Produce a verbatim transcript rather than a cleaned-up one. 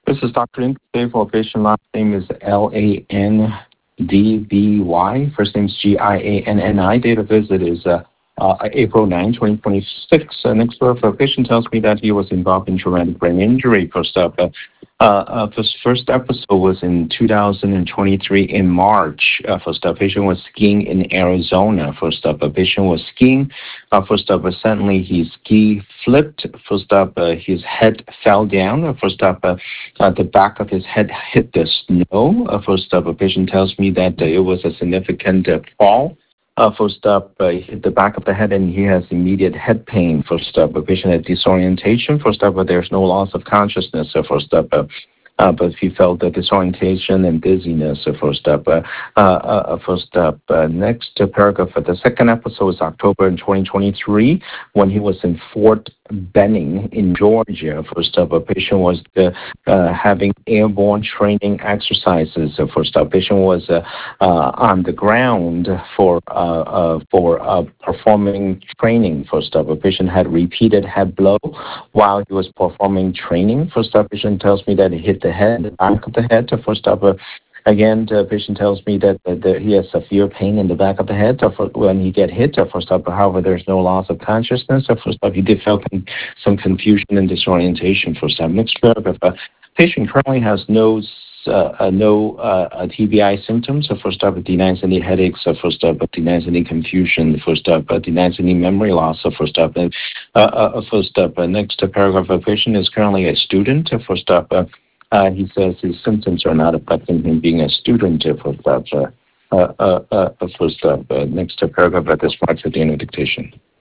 This is Doctor Lin. Today for patient last name is L A N D B Y. First name is G I A N N I. Date of visit is uh, uh, April ninth, twenty twenty-six. Uh, next door for a patient tells me that he was involved in traumatic brain injury. First up, uh, uh, uh, this first episode was in two thousand twenty-three in March. Uh, first up, patient was skiing in Arizona. First up, a patient was skiing. Uh, first up, uh, suddenly his ski flipped. First up, uh, his head fell down. Uh, first up, uh, uh, the back of his head hit the snow. Uh, first up, a patient tells me that uh, it was a significant uh, fall. Uh, first up, uh, he hit the back of the head and he has immediate head pain. First up, a patient had disorientation. First up, uh, there's no loss of consciousness. Uh, first up, uh, uh, but he felt the disorientation and dizziness. Uh, first up, uh, uh, uh, first up, uh, next uh, paragraph. Uh, the second episode is October in twenty twenty-three when he was in Fort Benning in Georgia. First up, a patient was uh, uh, having airborne training exercises. Uh, first up, patient was uh, uh, on the ground for uh, uh, for uh, performing training. First up, a patient had repeated head blow while he was performing training. First up, patient tells me that he hit the head, the back of the head. First up, uh, Again, the patient tells me that, that, that he has severe pain in the back of the head uh, for, when he get hit. Uh, first up, however, there's no loss of consciousness. Uh, first up, he did feel con- some confusion and disorientation. First up, next paragraph. Uh, patient currently has no uh, uh, no uh, uh, T B I symptoms. Uh, first up, it denies any headaches. Uh, first up, it denies any confusion. First up, it denies any memory loss. Uh, first up, uh, uh, uh, first up, uh, next paragraph. A patient is currently a student. Uh, first up. Uh, Uh, he says his symptoms are not affecting him being a student. Uh, first up, uh, uh, uh, uh, first up, uh, next paragraph at this part of the end of dictation.